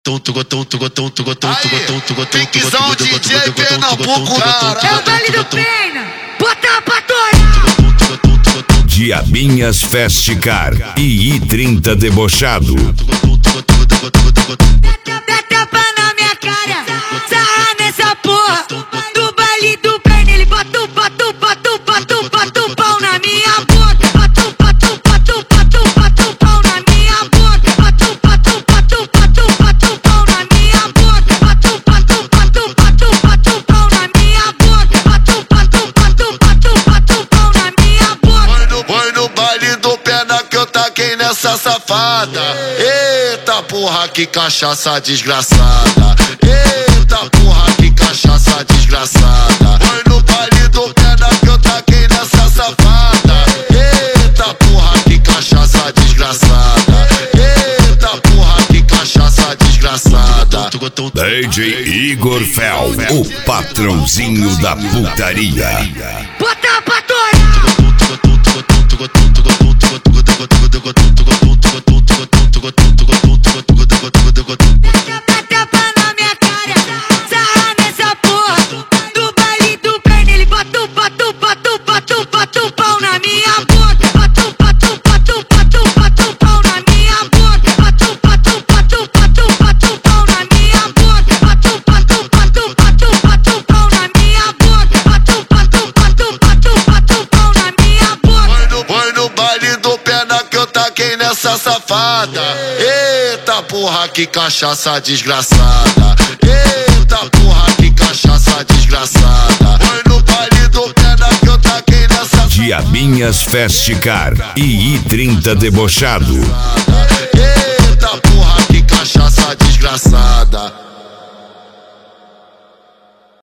Piquezão DJ Pernambuco, cara. É o baile do Pena, bota pra torar. Diabinhas Festicar e I30 Debochado. Dá tapa na minha cara, sarra nessa porra. Do baile do Pena, ele bota o pau na minha boca. Bota o pau na minha boca. Bota o pau na minha boca. Bota o pau na minha boca. Bota o pau na minha boca. Foi no baile do Pena que eu taquei nessa safada. Eita porra, que cachaça desgraçada. Eita porra, que cachaça desgraçada. Foi no baile do Pena que eu taquei nessa safada. Eita porra, que cachaça desgraçada. Eita porra, que cachaça desgraçada. DJ Igor Fel, o patrãozinho da putaria. Bota pra torar. Tapa na minha cara, sarra nessa porra. Do baile do Pena, ele bota o pau na minha boca. Bota o pau na minha boca. Bota o pau na minha boca. Bota o pau na minha boca. Bota o pau na minha boca. Foi no baile do Pena que eu taquei nessa safada. Eita porra, que cachaça desgraçada. Eita porra, que cachaça desgraçada. Foi no baile do Pena que eu taquei nessa safada. Diabinhas Festicar e I30 Debochado. Eita porra, que cachaça desgraçada.